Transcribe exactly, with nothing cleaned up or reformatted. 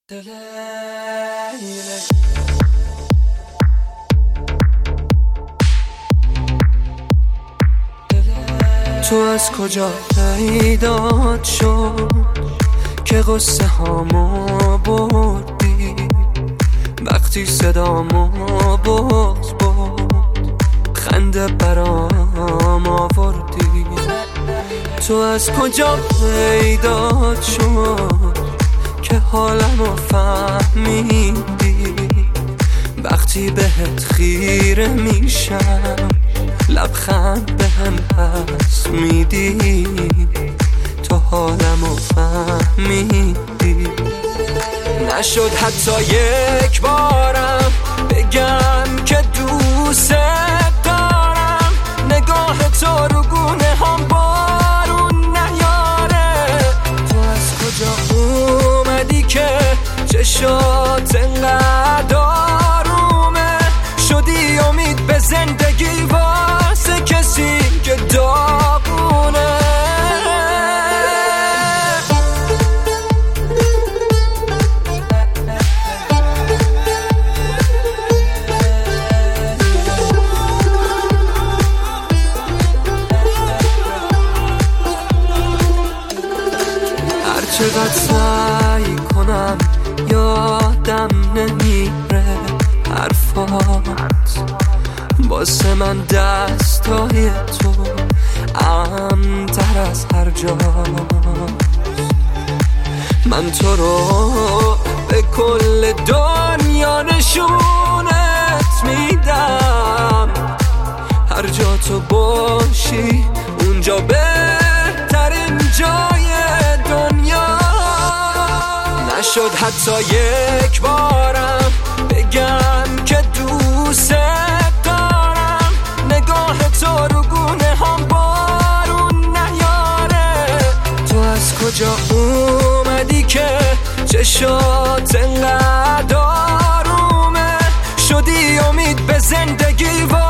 تو از کجا پیدا شد که قصه هامو بردی؟ وقتی صدامو بغض بود خنده برام آوردی. تو از کجا پیدا شد که حالمو فهمیدی؟ وقتی بهت خیره میشم لبخند بهم پس میدی. تو حالمو فهمیدی. نشد حتی یک بارم بگم که دوست دارم. نگاه تو رو گونه هم بارون نیاره. تو از کجا اومدی که چشات انقدر آرومه؟ شدی امید به زندگی واسه کسی که داغونه. چقدر سعی کنم یادم نمیره حرفات. واسه من دستای تو امن‌تر از هر جاست. من تو رو به کل دنیا نشونت میدم. هر جا تو باشی اونجا بهترین جای دنیا. نشد حتی یک بارم بگم که دوست دارم. نگاه تو رو گونه هم بارون نیاره. تو از کجا اومدی که چشات انقدر آرومه؟ شدی امید به زندگی و